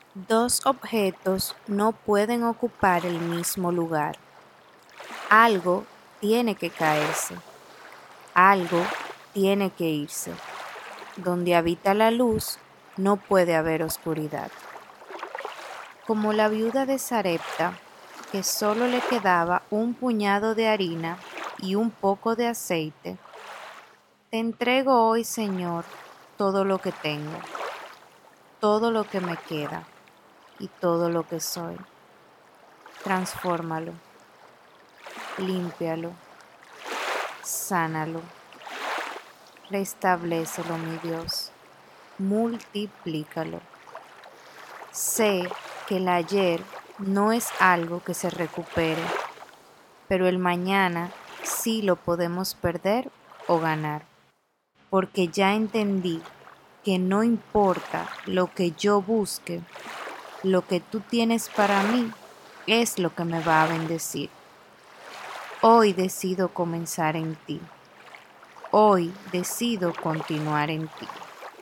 Dos objetos no pueden ocupar el mismo lugar. Algo tiene que caerse. Algo tiene que irse. Donde habita la luz, no puede haber oscuridad. Como la viuda de Sarepta, que solo le quedaba un puñado de harina y un poco de aceite, te entrego hoy, Señor, todo lo que tengo, todo lo que me queda y todo lo que soy. Transfórmalo, límpialo, sánalo, restablécelo, mi Dios, multiplícalo. Sé que el ayer no es algo que se recupere, pero el mañana sí lo podemos perder o ganar, porque ya entendí que no importa lo que yo busque, lo que tú tienes para mí es lo que me va a bendecir. Hoy decido comenzar en ti. Hoy decido continuar en ti.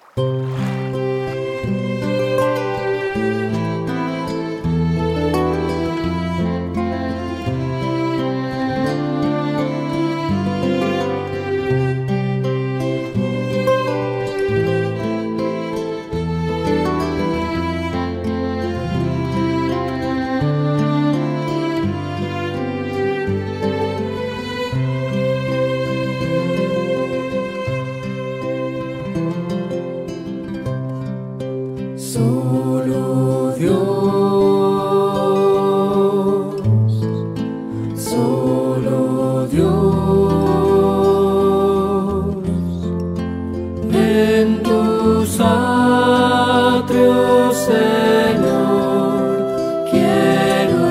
Solo Dios, solo Dios, en tus atrios, Señor, quiero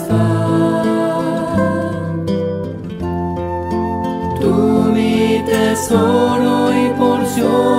estar. Tú mi tesoro y porción